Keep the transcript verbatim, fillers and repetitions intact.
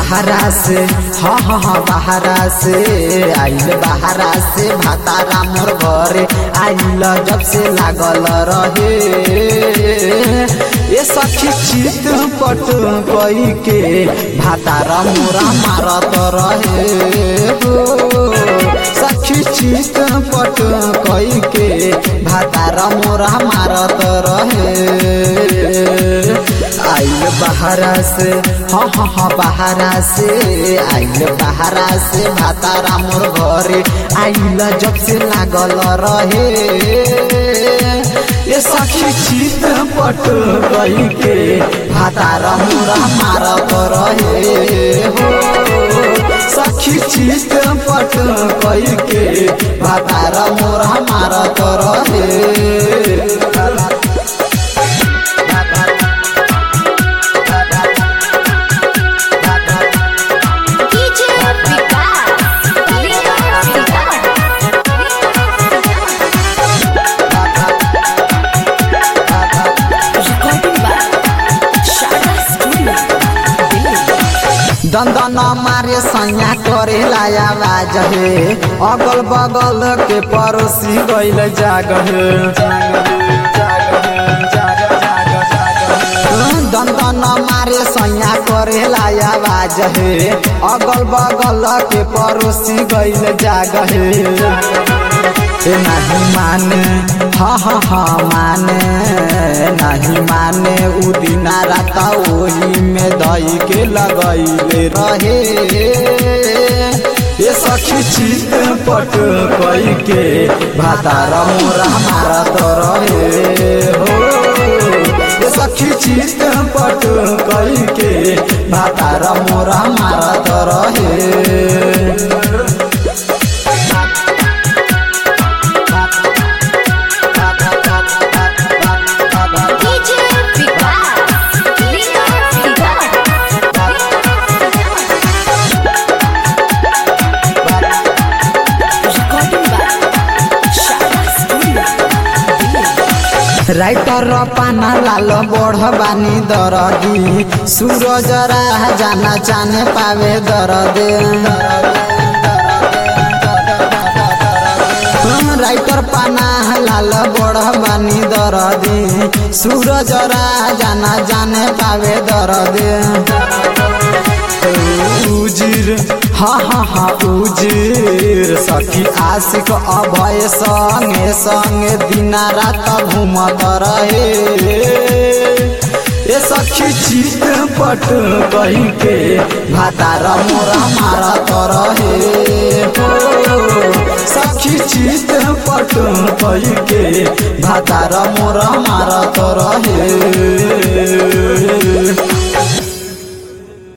बहरा से हाँ हाँ हाँ बहरा से आइल बहरा से भातारा मोर घरे आइल जब से लागल रहे ये सखी चित पट कई के भातारा मोरा मारत रहे हो सखी चित पट कई के भातारा मोरा मारत रहे आइल बहरा से हाँ हाँ हाँ बहरा से आइल बहरा से भातारा मोर घरे आइल जब से लागल रहे ये सखी चित पट कई के भातारा मोरा मारत रहे हो सखी चित पट कई के भातारा मोरा मारत रहे दंदन मारे सैया करे लाया आवाज हे अगल बगल के पड़ोसी गइल जाग हे दंदन मारे सैया करे लाया आवाज हे अगल बगल के पड़ोसी गइल जाग हे नहीं माने हाँ हाँ हाँ माने नहीं माने उ दिना रात वही में दही के लगैले रहे ये सखी चित पट कई के भातारा मोरा मारत रहे हो ये सखी चित पट कई के भातारा मोरा मारत रहे राइटर पाना लाल बढ़ बानी दरदी सूरज राह जाना चाने पावे दरदे राइटर पाना लाल बढ़ बानी दरदी सूरज राह जाना जाने पावे दरदे उजिर हाँ हाँ हाँ उजिर सखी आशिक अभय संगे संगे दिना रात घूमत रहे ये सखी चित पट कई के भातारा मोरा मारत रहे हो सखी चित पट कई के भातारा मोरा मारत रहे।